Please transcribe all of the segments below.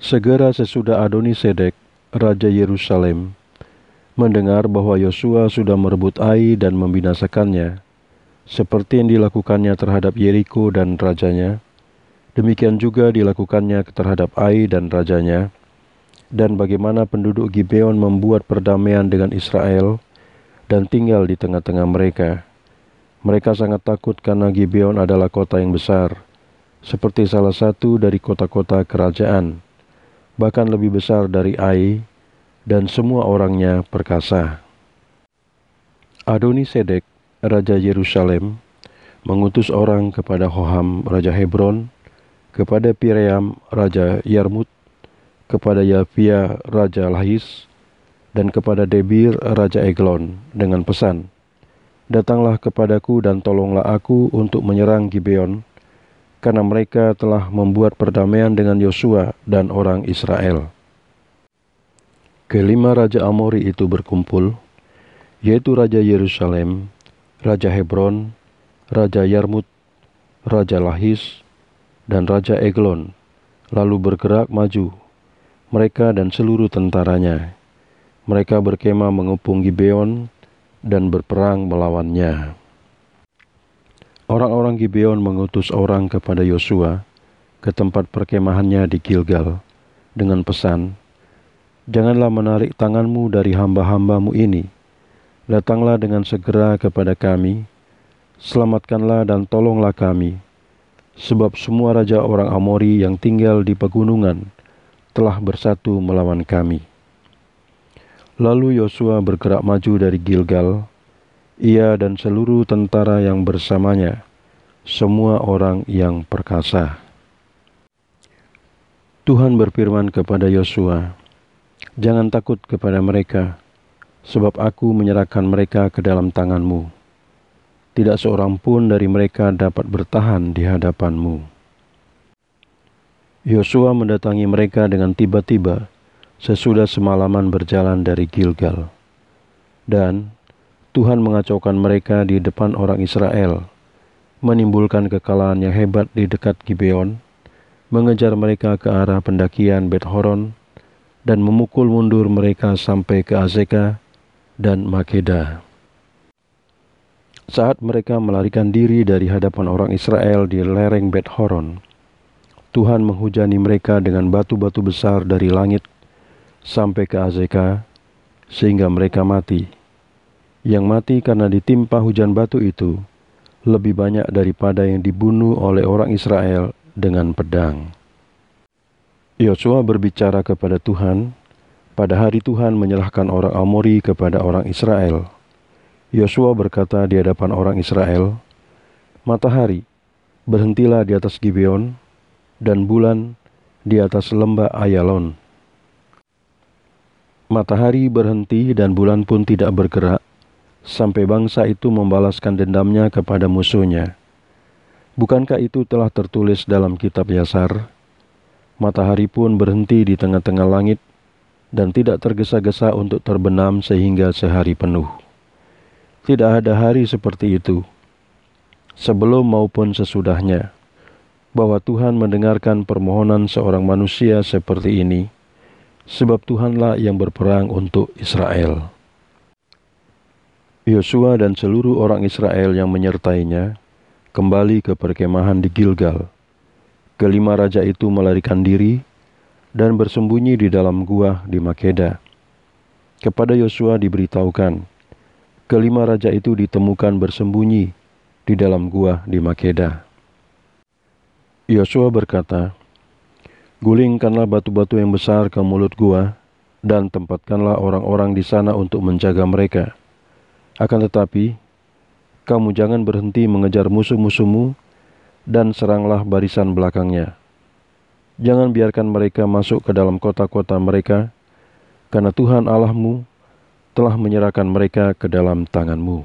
Segera sesudah Adoni-Sedek, Raja Yerusalem, mendengar bahwa Yosua sudah merebut Ai dan membinasakannya, seperti yang dilakukannya terhadap Yeriko dan rajanya, demikian juga dilakukannya terhadap Ai dan rajanya, dan bagaimana penduduk Gibeon membuat perdamaian dengan Israel dan tinggal di tengah-tengah mereka. Mereka sangat takut karena Gibeon adalah kota yang besar, seperti salah satu dari kota-kota kerajaan, bahkan lebih besar dari Ai, dan semua orangnya perkasa. Adoni-Sedek, Raja Yerusalem, mengutus orang kepada Hoham, Raja Hebron, kepada Piream, Raja Yarmut, kepada Yafia, Raja Lahis, dan kepada Debir, Raja Eglon, dengan pesan, "Datanglah kepadaku dan tolonglah aku untuk menyerang Gibeon, karena mereka telah membuat perdamaian dengan Yosua dan orang Israel." Kelima raja Amori itu berkumpul, yaitu Raja Yerusalem, Raja Hebron, Raja Yarmut, Raja Lahis, dan Raja Eglon, lalu bergerak maju, mereka dan seluruh tentaranya. Mereka berkemah mengepung Gibeon dan berperang melawannya. Orang-orang Gibeon mengutus orang kepada Yosua ke tempat perkemahannya di Gilgal dengan pesan, "Janganlah menarik tanganmu dari hamba-hambamu ini. Datanglah dengan segera kepada kami, selamatkanlah dan tolonglah kami, sebab semua raja orang Amori yang tinggal di pegunungan telah bersatu melawan kami." Lalu Yosua bergerak maju dari Gilgal, ia dan seluruh tentara yang bersamanya, semua orang yang perkasa. Tuhan berfirman kepada Yosua, "Jangan takut kepada mereka, sebab aku menyerahkan mereka ke dalam tanganmu. Tidak seorang pun dari mereka dapat bertahan di hadapanmu." Yosua mendatangi mereka dengan tiba-tiba sesudah semalaman berjalan dari Gilgal. Dan Tuhan mengacaukan mereka di depan orang Israel, menimbulkan kekalahan yang hebat di dekat Gibeon, mengejar mereka ke arah pendakian Bet Horon, dan memukul mundur mereka sampai ke Azeka dan Makeda. Saat mereka melarikan diri dari hadapan orang Israel di lereng Bet Horon, Tuhan menghujani mereka dengan batu-batu besar dari langit sampai ke Azeka, sehingga mereka mati. Yang mati karena ditimpa hujan batu itu lebih banyak daripada yang dibunuh oleh orang Israel dengan pedang. Yosua berbicara kepada Tuhan pada hari Tuhan menyerahkan orang Amori kepada orang Israel. Yosua berkata di hadapan orang Israel, "Matahari, berhentilah di atas Gibeon, dan bulan di atas lembah Ayalon." Matahari berhenti dan bulan pun tidak bergerak, sampai bangsa itu membalaskan dendamnya kepada musuhnya. Bukankah itu telah tertulis dalam kitab Yasar? Matahari pun berhenti di tengah-tengah langit, dan tidak tergesa-gesa untuk terbenam sehingga sehari penuh. Tidak ada hari seperti itu, sebelum maupun sesudahnya, bahwa Tuhan mendengarkan permohonan seorang manusia seperti ini, sebab Tuhanlah yang berperang untuk Israel. Yosua dan seluruh orang Israel yang menyertainya kembali ke perkemahan di Gilgal. Kelima raja itu melarikan diri dan bersembunyi di dalam gua di Makeda. Kepada Yosua diberitahukan, kelima raja itu ditemukan bersembunyi di dalam gua di Makeda. Yosua berkata, "Gulingkanlah batu-batu yang besar ke mulut gua, dan tempatkanlah orang-orang di sana untuk menjaga mereka. Akan tetapi, kamu jangan berhenti mengejar musuh-musuhmu, dan seranglah barisan belakangnya. Jangan biarkan mereka masuk ke dalam kota-kota mereka, karena Tuhan Allahmu telah menyerahkan mereka ke dalam tanganmu."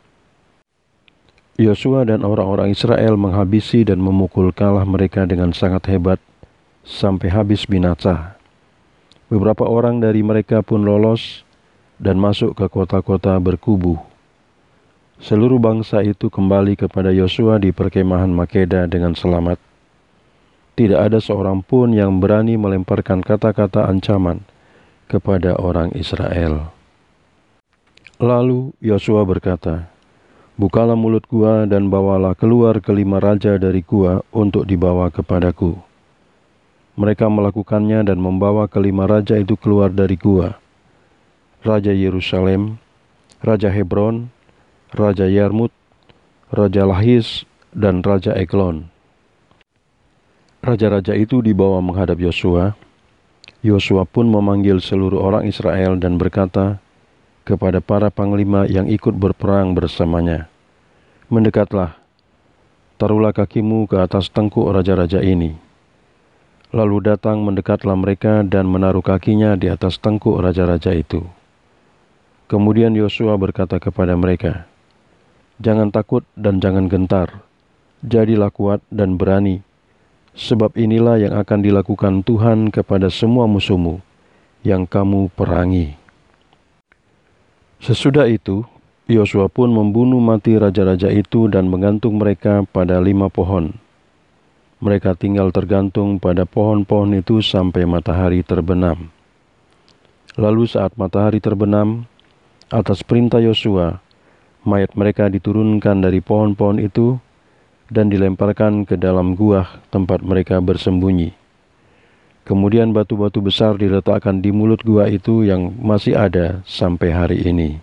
Yosua dan orang-orang Israel menghabisi dan memukul kalah mereka dengan sangat hebat, sampai habis binasa. Beberapa orang dari mereka pun lolos dan masuk ke kota-kota berkubu. Seluruh bangsa itu kembali kepada Yosua di perkemahan Makeda dengan selamat. Tidak ada seorang pun yang berani melemparkan kata-kata ancaman kepada orang Israel. Lalu Yosua berkata, "Bukalah mulut gua dan bawalah keluar kelima raja dari gua untuk dibawa kepadaku." Mereka melakukannya dan membawa kelima raja itu keluar dari gua. Raja Yerusalem, Raja Hebron, Raja Yarmut, Raja Lahis, dan Raja Eglon. Raja-raja itu dibawa menghadap Yosua. Yosua pun memanggil seluruh orang Israel dan berkata kepada para panglima yang ikut berperang bersamanya, "Mendekatlah, taruhlah kakimu ke atas tengkuk raja-raja ini." Lalu datang mendekatlah mereka dan menaruh kakinya di atas tengkuk raja-raja itu. Kemudian Yosua berkata kepada mereka, "Jangan takut dan jangan gentar, jadilah kuat dan berani, sebab inilah yang akan dilakukan Tuhan kepada semua musuhmu yang kamu perangi." Sesudah itu, Yosua pun membunuh mati raja-raja itu dan menggantung mereka pada 5 pohon. Mereka tinggal tergantung pada pohon-pohon itu sampai matahari terbenam. Lalu saat matahari terbenam, atas perintah Yosua, mayat mereka diturunkan dari pohon-pohon itu dan dilemparkan ke dalam gua tempat mereka bersembunyi. Kemudian batu-batu besar diletakkan di mulut gua itu yang masih ada sampai hari ini.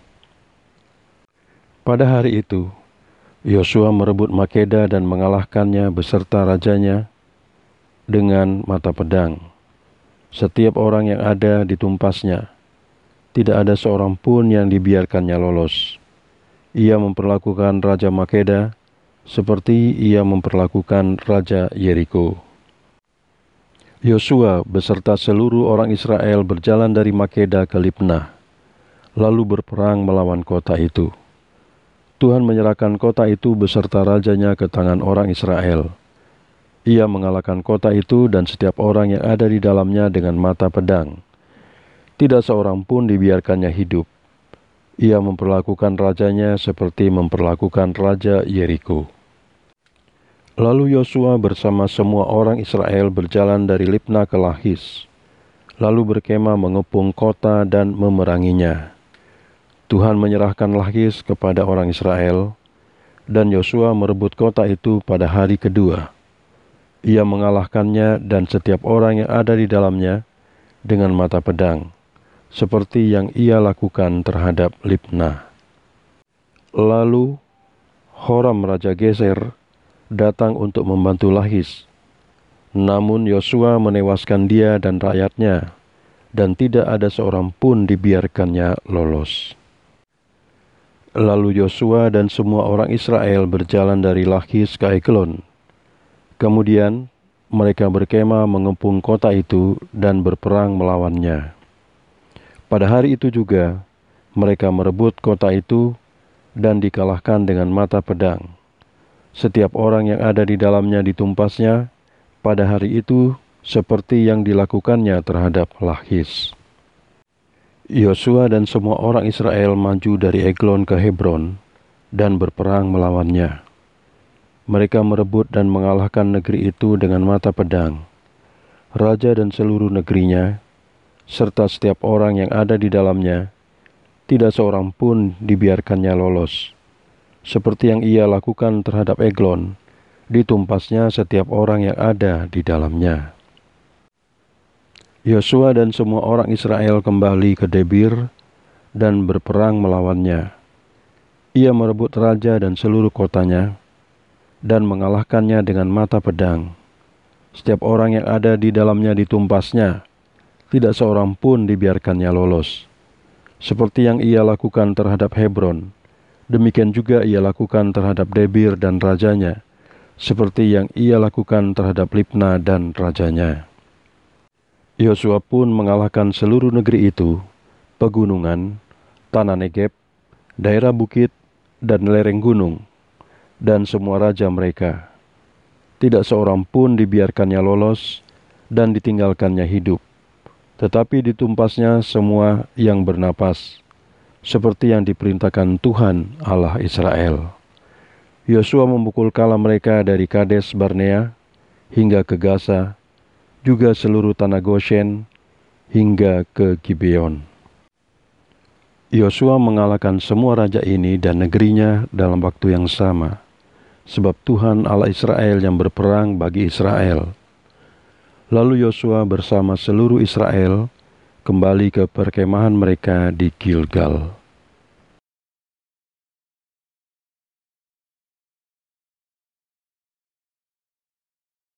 Pada hari itu, Yosua merebut Makeda dan mengalahkannya beserta rajanya dengan mata pedang. Setiap orang yang ada ditumpasnya. Tidak ada seorang pun yang dibiarkannya lolos. Ia memperlakukan Raja Makeda seperti ia memperlakukan Raja Yeriko. Yosua beserta seluruh orang Israel berjalan dari Makeda ke Libnah, lalu berperang melawan kota itu. Tuhan menyerahkan kota itu beserta rajanya ke tangan orang Israel. Ia mengalahkan kota itu dan setiap orang yang ada di dalamnya dengan mata pedang. Tidak seorang pun dibiarkannya hidup. Ia memperlakukan rajanya seperti memperlakukan Raja Yeriko. Lalu Yosua bersama semua orang Israel berjalan dari Libnah ke Lahis, lalu berkemah mengepung kota dan memeranginya. Tuhan menyerahkan Lahis kepada orang Israel, dan Yosua merebut kota itu pada hari kedua. Ia mengalahkannya dan setiap orang yang ada di dalamnya dengan mata pedang, seperti yang ia lakukan terhadap Libnah. Lalu Horam Raja Geser datang untuk membantu Lahis. Namun Yosua menewaskan dia dan rakyatnya, dan tidak ada seorang pun dibiarkannya lolos. Lalu Yosua dan semua orang Israel berjalan dari Lahis ke Eglon. Kemudian mereka berkemah mengepung kota itu dan berperang melawannya. Pada hari itu juga mereka merebut kota itu dan dikalahkan dengan mata pedang. Setiap orang yang ada di dalamnya ditumpasnya pada hari itu seperti yang dilakukannya terhadap Lahis. Yosua dan semua orang Israel maju dari Eglon ke Hebron dan berperang melawannya. Mereka merebut dan mengalahkan negeri itu dengan mata pedang. Raja dan seluruh negerinya, serta setiap orang yang ada di dalamnya, tidak seorang pun dibiarkannya lolos. Seperti yang ia lakukan terhadap Eglon, ditumpasnya setiap orang yang ada di dalamnya. Yosua dan semua orang Israel kembali ke Debir dan berperang melawannya. Ia merebut raja dan seluruh kotanya dan mengalahkannya dengan mata pedang. Setiap orang yang ada di dalamnya ditumpasnya, tidak seorang pun dibiarkannya lolos. Seperti yang ia lakukan terhadap Hebron, demikian juga ia lakukan terhadap Debir dan rajanya, seperti yang ia lakukan terhadap Libnah dan rajanya. Yosua pun mengalahkan seluruh negeri itu, pegunungan, tanah Negeb, daerah bukit, dan lereng gunung, dan semua raja mereka. Tidak seorang pun dibiarkannya lolos dan ditinggalkannya hidup, tetapi ditumpasnya semua yang bernapas, seperti yang diperintahkan Tuhan Allah Israel. Yosua memukul kala mereka dari Kades Barnea hingga ke Gaza, juga seluruh tanah Goshen hingga ke Gibeon. Yosua mengalahkan semua raja ini dan negerinya dalam waktu yang sama, sebab Tuhan Allah Israel yang berperang bagi Israel. Lalu Yosua bersama seluruh Israel kembali ke perkemahan mereka di Gilgal.